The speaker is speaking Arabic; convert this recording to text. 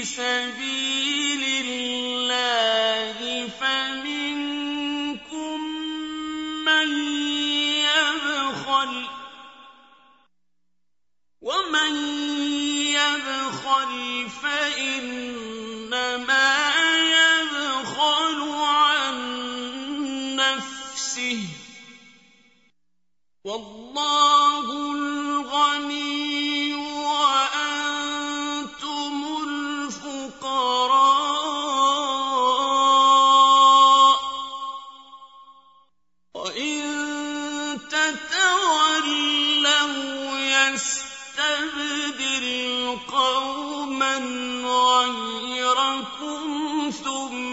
سَبِيلِ اللَّهِ فَمِنكُم مَّن يَبْخَلُ ۖ وَمَن يَبْخَلْ فَإِنَّمَا يَبْخَلُ عَن نَّفْسِهِ ۚ وَاللَّهُ الْغَنِيُّ وَأَنتُمُ الْفُقَرَاءُ ۚ وَإِن تَتَوَلَّوْا يَسْتَبْدِلْ قَوْمًا غَيْرَكُمْ ثُمَّ